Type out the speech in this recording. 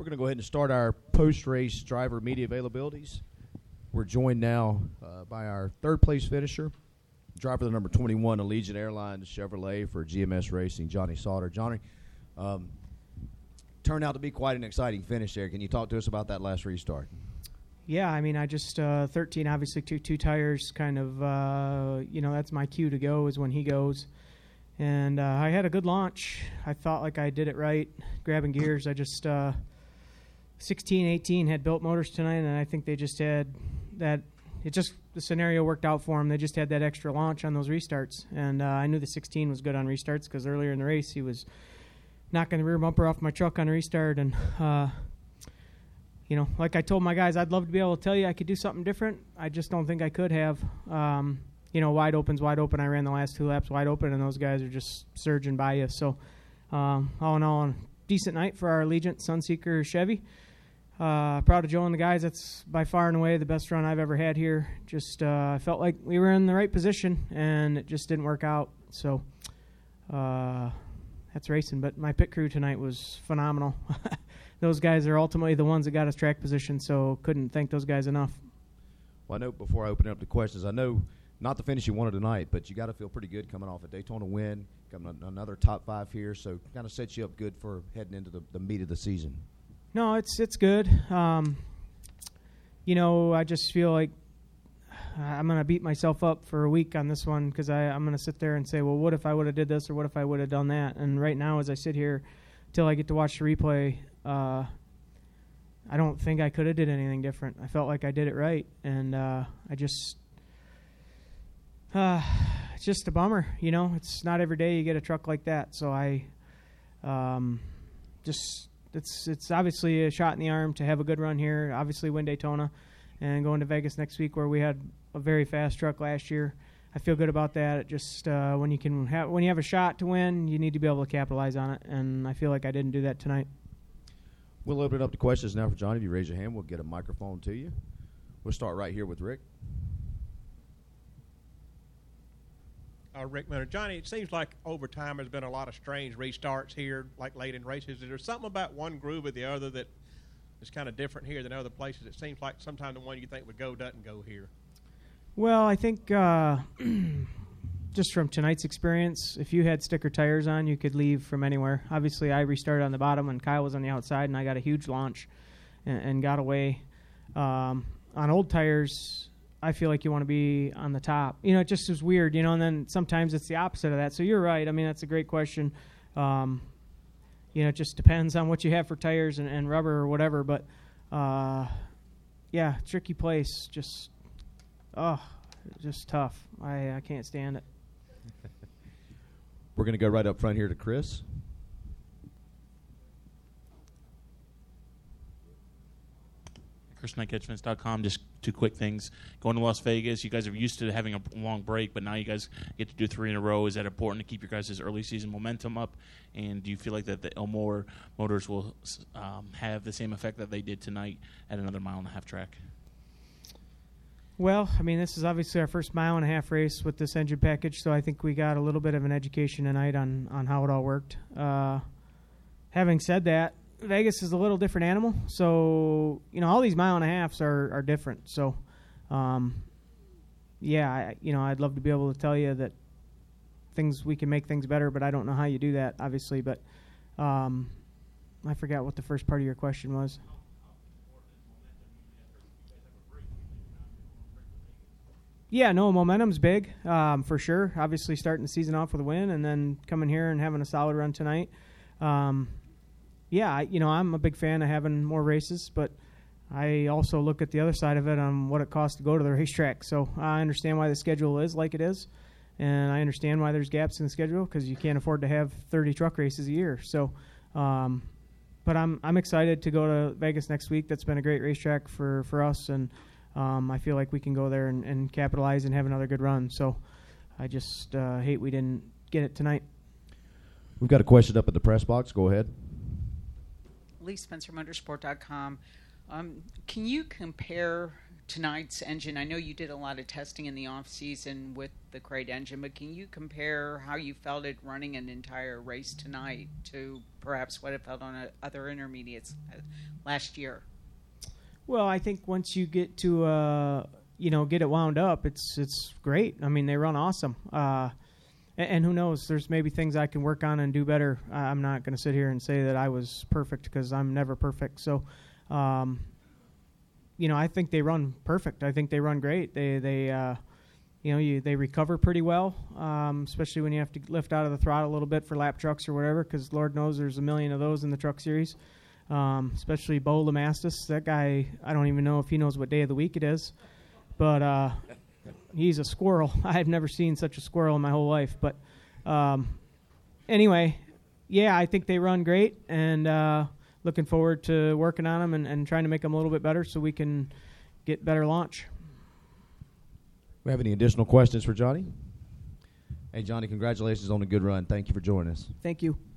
We're going to go ahead and start our post-race driver media availabilities. We're joined now by our third-place finisher, driver of the number 21, Allegiant Airlines Chevrolet for GMS Racing, Johnny Sauter. Johnny, turned out to be quite an exciting finish there. Can you talk to us about that last restart? Yeah, I mean, I just 13, obviously two tires, kind of, that's my cue to go is when he goes. And I had a good launch. I felt like I did it right, grabbing gears. I just 16, 18 had built motors tonight, and I think they just had that. The scenario worked out for them. They just had that extra launch on those restarts. And I knew the 16 was good on restarts because earlier in the race he was knocking the rear bumper off my truck on a restart. And, like I told my guys, I'd love to be able to tell you I could do something different. I just don't think I could have. Wide open's wide open. I ran the last 2 laps wide open, and those guys are just surging by you. So, all in all, a decent night for our Allegiant Sunseeker Chevy. Proud of Joe and the guys. That's by far and away the best run I've ever had here. Just felt like we were in the right position, and it just didn't work out. So that's racing. But my pit crew tonight was phenomenal. Those guys are ultimately the ones that got us track position, so couldn't thank those guys enough. Well, I know before I open it up to questions, I know not the finish you wanted tonight, but you got to feel pretty good coming off a Daytona win, coming another top 5 here, so kind of sets you up good for heading into the meat of the season. No, it's good. I just feel like I'm going to beat myself up for a week on this one because I'm going to sit there and say, well, what if I would have did this or what if I would have done that? And right now, as I sit here till I get to watch the replay, I don't think I could have did anything different. I felt like I did it right, and it's just a bummer. It's not every day you get a truck like that. So it's obviously a shot in the arm to have a good run here. Obviously win Daytona and going to Vegas next week where we had a very fast truck last year. I feel good about that. It just when you have a shot to win, you need to be able to capitalize on it, and I feel like I didn't do that tonight. We'll open it up to questions now for Johnny. If you raise your hand, we'll get a microphone to you. We'll start right here with Rick. Rick Miller. Johnny, it seems like over time there's been a lot of strange restarts here, like late in races. Is there something about one groove or the other that is kind of different here than other places? It seems like sometimes the one you think would go doesn't go here. Well, I think just from tonight's experience, if you had sticker tires on, you could leave from anywhere. Obviously, I restarted on the bottom when Kyle was on the outside, and I got a huge launch and got away. On old tires, I feel like you want to be on the top. It just is weird, and then sometimes it's the opposite of that. So you're right. I mean, that's a great question. It just depends on what you have for tires and rubber or whatever. But, tricky place. Just tough. I can't stand it. We're going to go right up front here to Chris. ChrisKnightCatchfence.com. Just 2 quick things. Going to Las Vegas, you guys are used to having a long break, but now you guys get to do 3 in a row. Is that important to keep your guys' early season momentum up? And do you feel like that the Elmore motors will have the same effect that they did tonight at another 1.5-mile track? Well, I mean, this is obviously our first 1.5-mile race with this engine package, so I think we got a little bit of an education tonight on how it all worked. Having said that, Vegas is a little different animal, so all these 1.5 miles are different. So, I'd love to be able to tell you that we can make things better, but I don't know how you do that, obviously. But I forgot what the first part of your question was. Yeah, no, momentum's big for sure. Obviously, starting the season off with a win, and then coming here and having a solid run tonight. I'm a big fan of having more races, but I also look at the other side of it on what it costs to go to the racetrack. So I understand why the schedule is like it is, and I understand why there's gaps in the schedule because you can't afford to have 30 truck races a year. So, but I'm excited to go to Vegas next week. That's been a great racetrack for us, and I feel like we can go there and capitalize and have another good run. So I just hate we didn't get it tonight. We've got a question up at the press box. Go ahead. LeeSpencerMotorsport.com. Can you compare tonight's engine? I know you did a lot of testing in the off season with the crate engine, but can you compare how you felt it running an entire race tonight to perhaps what it felt on other intermediates last year? Well, I think once you get to get it wound up, it's great. I mean, they run awesome. And who knows? There's maybe things I can work on and do better. I'm not going to sit here and say that I was perfect because I'm never perfect. So, I think they run perfect. I think they run great. They recover pretty well, especially when you have to lift out of the throttle a little bit for lap trucks or whatever, because Lord knows there's a million of those in the truck series. Especially Bo Lemastis. That guy, I don't even know if he knows what day of the week it is, but he's a squirrel. I've never seen such a squirrel in my whole life. But anyway, yeah, I think they run great, and looking forward to working on them and trying to make them a little bit better so we can get better launch. We have any additional questions for Johnny? Hey, Johnny, congratulations on a good run. Thank you for joining us. Thank you.